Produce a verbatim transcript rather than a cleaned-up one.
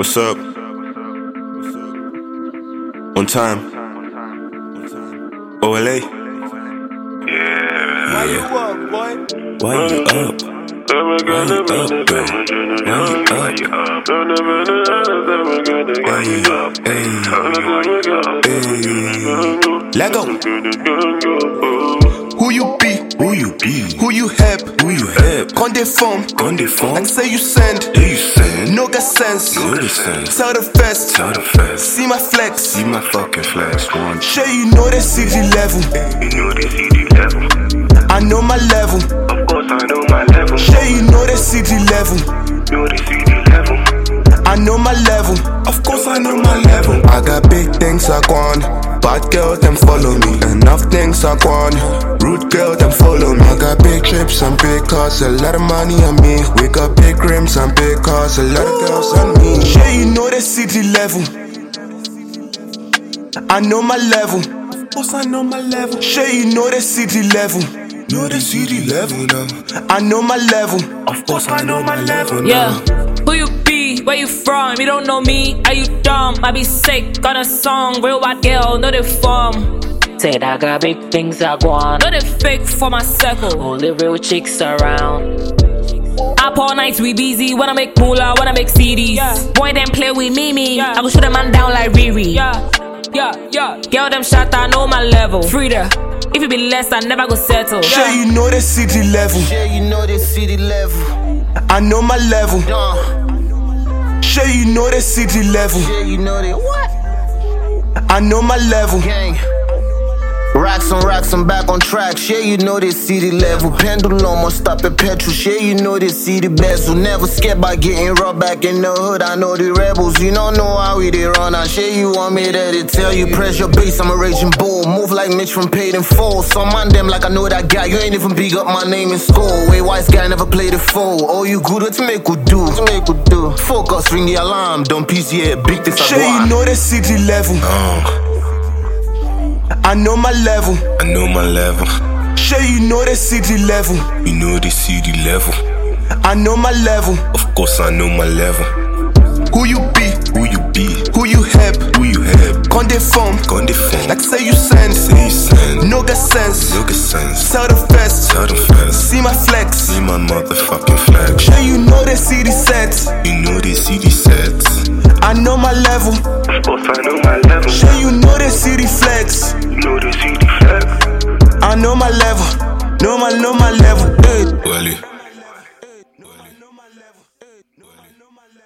What's up? On time. O L A. Yeah. Why you up, boy? Why you up? Why you up, bro? Why you up? Why you up? Hey, hey. Let go. Who you be? Who you be? Who you help? Who you help? Quand des formes, Quand des formes, like say you send, do you send? no get sense. No get sense. Tell the fest, Tell the fest. see my flex. See my fucking flex. One. Sure you know the C D level. You know the C D level. I know my level. Of course I know my level. Sure you know the C D level. Know the C D level. I know my level. Of course I know my level. I got big things I want. Bad girl, them follow me. Enough things I want. Rude girl, them follow me. I got big trips and big cars, a lot of money on me. We got big rims and big cars, a lot of girls on me. Sure you know the city level. I know my level. Of course I know my level. Sure you know the city level. Know the city level now. I know my level. Of course I know my level now. Yeah. Who you be? Where you from? You don't know me? Are you dumb? I be sick on a song. Real white girl, know the form. Said I got big things I want. Know the fake for my circle. Only real chicks around. Up all night, we busy. Wanna make moolah, wanna make C Ds. Yeah. Boy, them play with Mimi. Yeah. I go shoot a man down like Riri. Yeah, yeah, yeah. Girl, them shot, I know my level. Frida. If it be less, I never go settle. Sure Yeah. you know the city level. Yeah, you know the city level. I know my level. Uh, Sure you know the city level. yeah, you know the what? I know my level. Gang. Racks on racks, I'm back on track. Yeah, you know this city level. Pendulum or stop at petrol. Yeah, you know this city bezel. Never scared by getting raw back in the hood. I know the rebels. You don't know how we they run. I share you want me there to tell you. Press your base, I'm a raging bull. Move like Mitch from Paid in Full. Some man them like I know that guy. You ain't even big up my name in school. Way wise guy never played it full. All you good what to make good do. To make good do. Focus, ring the alarm. Don't piece yeah, big this I Sure go you on. know the city level. Uh, I know my level. I know my level. Sure you know the city level. You know the city level. I know my level. Of course I know my level. Who you be? Who you be? Who you help? Who you help? Quand des formes, Quand des formes, like say you send, say you send. no get sense. No get sense. Tell the fest, Tell the fest. see my flex. See my motherfucking flag. Sure you know the city sets. You know the city sets. I know my level. Of course I know my level. Sure you know the city flex. You know the C D flex. I know my level. Know my know my level. Hey. Well,